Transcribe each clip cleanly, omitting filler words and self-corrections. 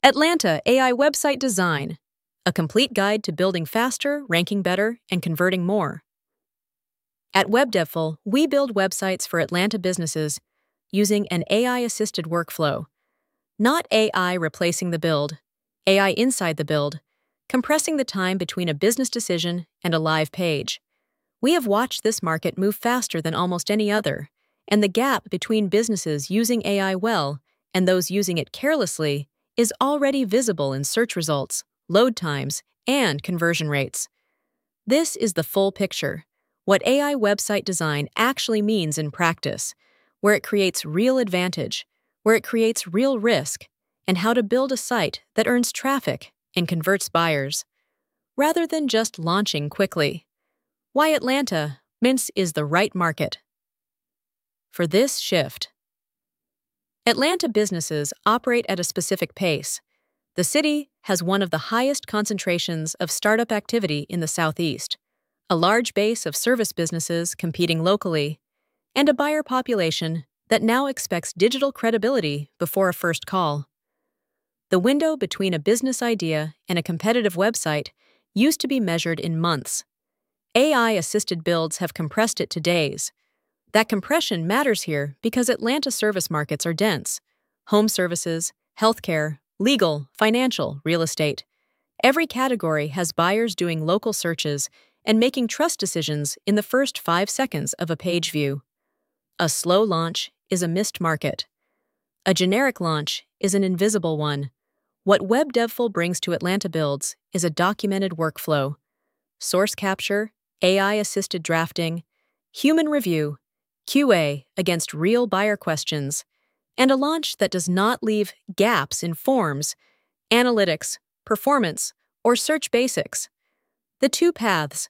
Atlanta AI Website Design, a complete guide to building faster, ranking better, and converting more. At WebDevFul, we build websites for Atlanta businesses using an AI-assisted workflow. Not AI replacing the build, AI inside the build, compressing the time between a business decision and a live page. We have watched this market move faster than almost any other, and the gap between businesses using AI well and those using it carelessly is already visible in search results, load times, and conversion rates. This is the full picture, what AI website design actually means in practice, where it creates real advantage, where it creates real risk, and how to build a site that earns traffic and converts buyers, rather than just launching quickly. Why Atlanta is the right market. For this shift, Atlanta businesses operate at a specific pace. The city has one of the highest concentrations of startup activity in the Southeast, a large base of service businesses competing locally, and a buyer population that now expects digital credibility before a first call. The window between a business idea and a competitive website used to be measured in months. AI-assisted builds have compressed it to days. That compression matters here because Atlanta service markets are dense. Home services, healthcare, legal, financial, real estate. Every category has buyers doing local searches and making trust decisions in the first 5 seconds of a page view. A slow launch is a missed market. A generic launch is an invisible one. What WebDevFul brings to Atlanta builds is a documented workflow. Source capture, AI-assisted drafting, human review, QA against real buyer questions, and a launch that does not leave gaps in forms, analytics, performance, or search basics. The two paths,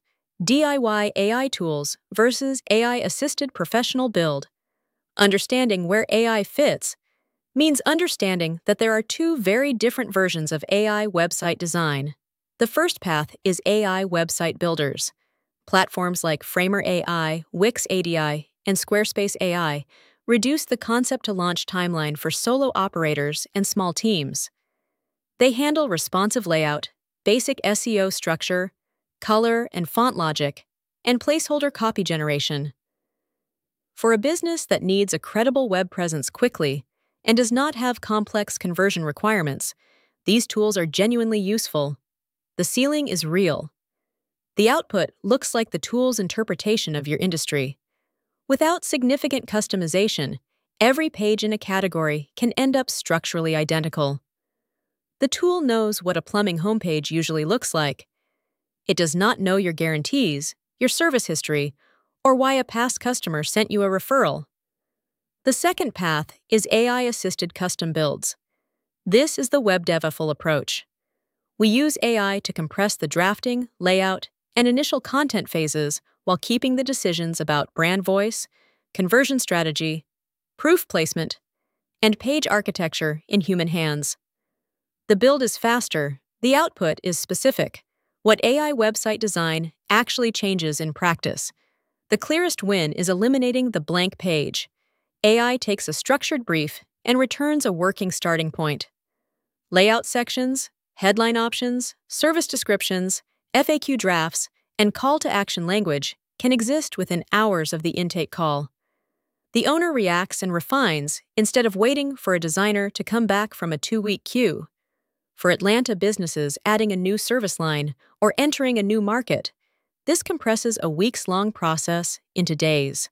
DIY AI tools versus AI-assisted professional build. Understanding where AI fits means understanding that there are two very different versions of AI website design. The first path is AI website builders. Platforms like Framer AI, Wix ADI, and Squarespace AI reduce the concept-to-launch timeline for solo operators and small teams. They handle responsive layout, basic SEO structure, color and font logic, and placeholder copy generation. For a business that needs a credible web presence quickly and does not have complex conversion requirements, these tools are genuinely useful. The ceiling is real. The output looks like the tool's interpretation of your industry. Without significant customization, every page in a category can end up structurally identical. The tool knows what a plumbing homepage usually looks like. It does not know your guarantees, your service history, or why a past customer sent you a referral. The second path is AI-assisted custom builds. This is the WebDevFul approach. We use AI to compress the drafting, layout, and initial content phases while keeping the decisions about brand voice, conversion strategy, proof placement, and page architecture in human hands. The build is faster, the output is specific. What AI website design actually changes in practice. The clearest win is eliminating the blank page. AI takes a structured brief and returns a working starting point. Layout sections, headline options, service descriptions, FAQ drafts, and call-to-action language can exist within hours of the intake call. The owner reacts and refines instead of waiting for a designer to come back from a 2-week queue. For Atlanta businesses adding a new service line or entering a new market, this compresses a weeks-long process into days.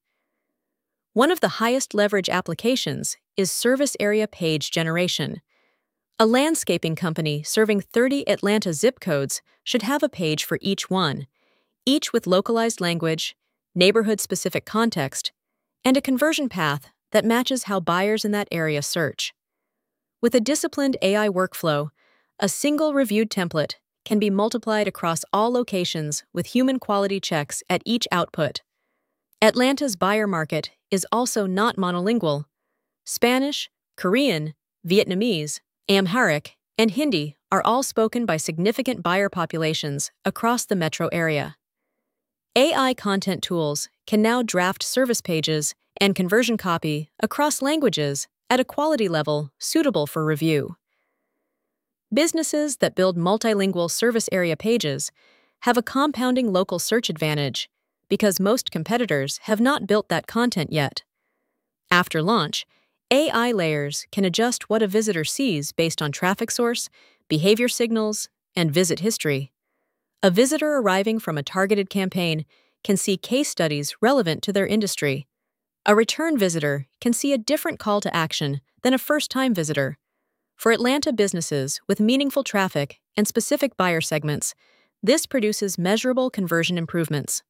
One of the highest leverage applications is service area page generation. A landscaping company serving 30 Atlanta zip codes should have a page for each one, each with localized language, neighborhood-specific context, and a conversion path that matches how buyers in that area search. With a disciplined AI workflow, a single reviewed template can be multiplied across all locations with human quality checks at each output. Atlanta's buyer market is also not monolingual. Spanish, Korean, Vietnamese, Amharic, and Hindi are all spoken by significant buyer populations across the metro area. AI content tools can now draft service pages and conversion copy across languages at a quality level suitable for review. Businesses that build multilingual service area pages have a compounding local search advantage because most competitors have not built that content yet. After launch, AI layers can adjust what a visitor sees based on traffic source, behavior signals, and visit history. A visitor arriving from a targeted campaign can see case studies relevant to their industry. A return visitor can see a different call to action than a first-time visitor. For Atlanta businesses with meaningful traffic and specific buyer segments, this produces measurable conversion improvements.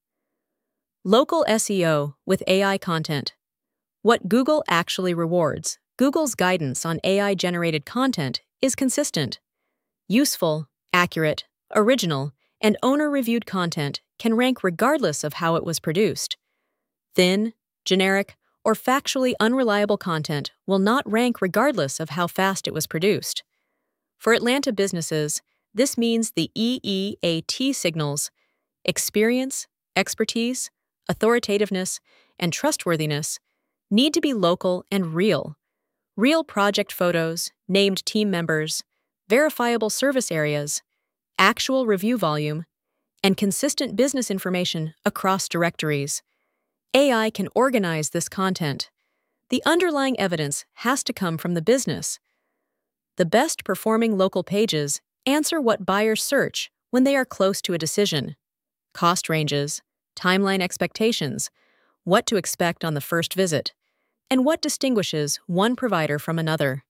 Local SEO with AI content. What Google actually rewards. Google's guidance on AI-generated content is consistent. Useful, accurate, original, and owner-reviewed content can rank regardless of how it was produced. Thin, generic, or factually unreliable content will not rank regardless of how fast it was produced. For Atlanta businesses, this means the EEAT signals experience, expertise, authoritativeness, and trustworthiness need to be local and real. Real project photos, named team members, verifiable service areas, actual review volume, and consistent business information across directories. AI can organize this content. The underlying evidence has to come from the business. The best performing local pages answer what buyers search when they are close to a decision: cost ranges, timeline expectations, what to expect on the first visit, and what distinguishes one provider from another.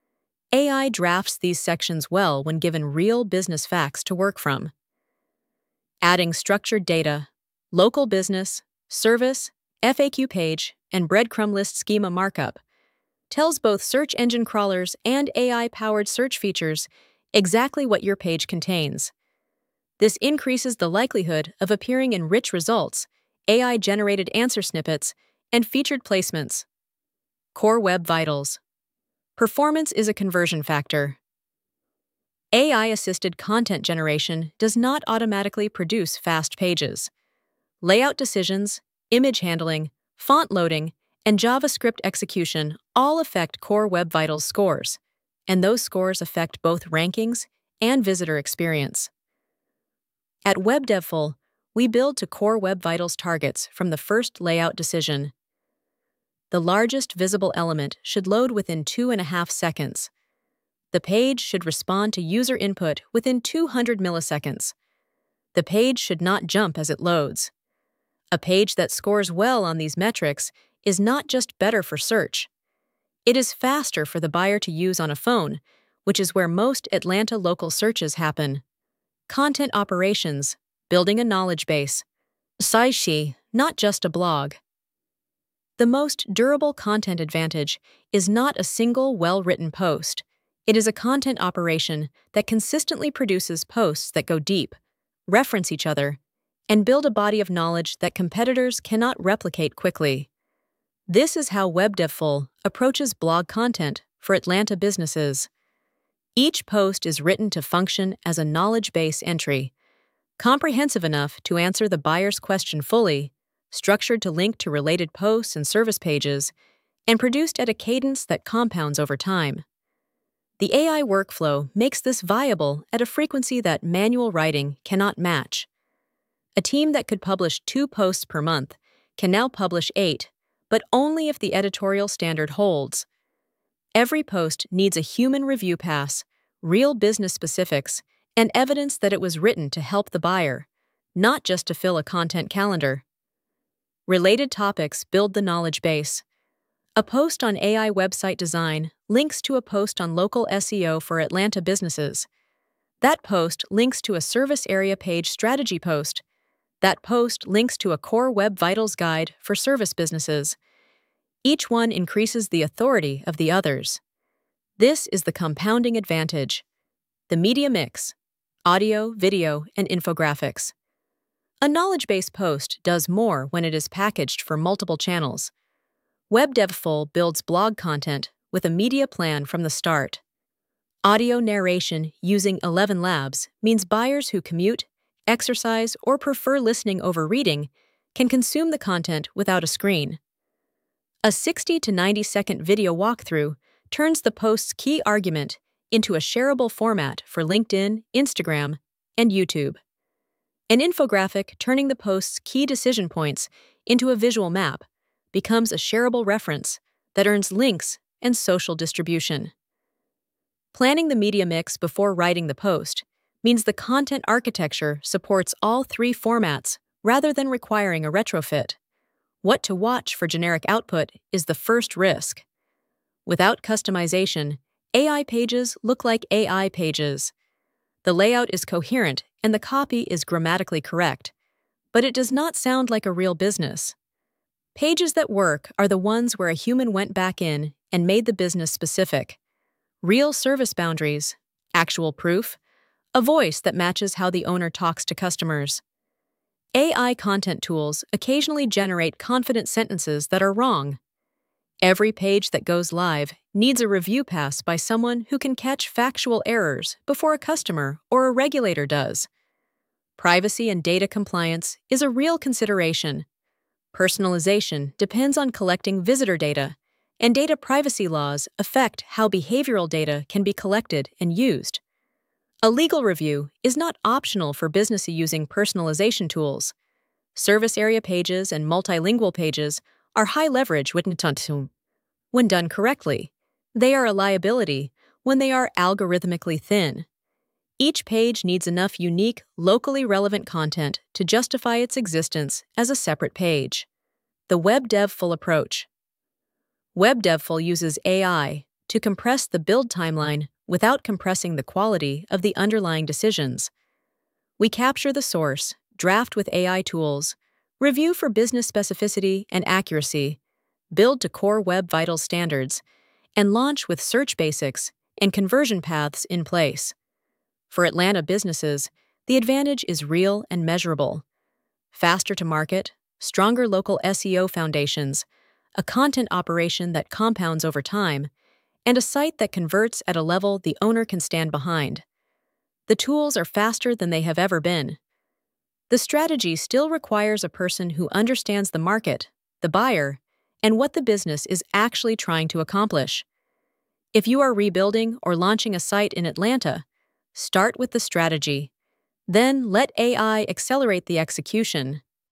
AI drafts these sections well when given real business facts to work from. Adding structured data, local business, service, FAQ page, and breadcrumb list schema markup tells both search engine crawlers and AI-powered search features exactly what your page contains. This increases the likelihood of appearing in rich results, AI-generated answer snippets, and featured placements. Core Web Vitals. Performance is a conversion factor. AI-assisted content generation does not automatically produce fast pages. Layout decisions, image handling, font loading, and JavaScript execution all affect Core Web Vitals scores, and those scores affect both rankings and visitor experience. At WebDevFull, we build to Core Web Vitals targets from the first layout decision. The largest visible element should load within 2.5 seconds. The page should respond to user input within 200 milliseconds. The page should not jump as it loads. A page that scores well on these metrics is not just better for search. It is faster for the buyer to use on a phone, which is where most Atlanta local searches happen. Content operations, building a knowledge base. Saishi, not just a blog. The most durable content advantage is not a single well-written post. It is a content operation that consistently produces posts that go deep, reference each other, and build a body of knowledge that competitors cannot replicate quickly. This is how WebDevFull approaches blog content for Atlanta businesses. Each post is written to function as a knowledge base entry, comprehensive enough to answer the buyer's question fully, structured to link to related posts and service pages, and produced at a cadence that compounds over time. The AI workflow makes this viable at a frequency that manual writing cannot match. A team that could publish 2 posts per month can now publish 8, but only if the editorial standard holds. Every post needs a human review pass, real business specifics, and evidence that it was written to help the buyer, not just to fill a content calendar. Related topics build the knowledge base. A post on AI website design links to a post on local SEO for Atlanta businesses. That post links to a service area page strategy post. That post links to a Core Web Vitals guide for service businesses. Each one increases the authority of the others. This is the compounding advantage. The media mix: audio, video, and infographics. A knowledge-based post does more when it is packaged for multiple channels. WebDevFull builds blog content with a media plan from the start. Audio narration using 11 Labs means buyers who commute, exercise, or prefer listening over reading can consume the content without a screen. A 60 to 90 second video walkthrough turns the post's key argument into a shareable format for LinkedIn, Instagram, and YouTube. An infographic turning the post's key decision points into a visual map becomes a shareable reference that earns links and social distribution. Planning the media mix before writing the post means the content architecture supports all three formats rather than requiring a retrofit. What to watch for generic output is the first risk. Without customization, AI pages look like AI pages. The layout is coherent and the copy is grammatically correct, but it does not sound like a real business. Pages that work are the ones where a human went back in and made the business specific. Real service boundaries, actual proof, a voice that matches how the owner talks to customers. AI content tools occasionally generate confident sentences that are wrong. Every page that goes live needs a review pass by someone who can catch factual errors before a customer or a regulator does. Privacy and data compliance is a real consideration. Personalization depends on collecting visitor data, and data privacy laws affect how behavioral data can be collected and used. A legal review is not optional for businesses using personalization tools. Service area pages and multilingual pages are high leverage when done correctly. They are a liability when they are algorithmically thin. Each page needs enough unique, locally relevant content to justify its existence as a separate page. The WebDevFull approach. WebDevFull uses AI to compress the build timeline without compressing the quality of the underlying decisions. We capture the source, draft with AI tools, review for business specificity and accuracy, build to core Web Vitals standards, and launch with search basics and conversion paths in place. For Atlanta businesses, the advantage is real and measurable. Faster to market, stronger local SEO foundations, a content operation that compounds over time, and a site that converts at a level the owner can stand behind. The tools are faster than they have ever been. The strategy still requires a person who understands the market, the buyer, and what the business is actually trying to accomplish. If you are rebuilding or launching a site in Atlanta, start with the strategy. Then let AI accelerate the execution.